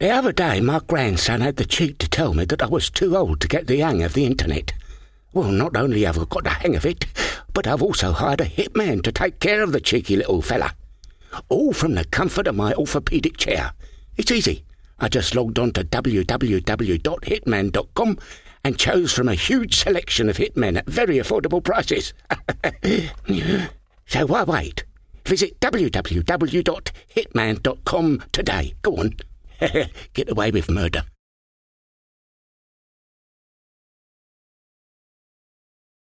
The other day, my grandson had the cheek to tell me that I was too old to get the hang of the internet. Well, not only have I got the hang of it, but I've also hired a hitman to take care of the cheeky little fella. All from the comfort of my orthopaedic chair. It's easy. I just logged on to www.hitman.com and chose from a huge selection of hitmen at very affordable prices. So why wait? Visit www.hitman.com today. Go on. Get away with murder.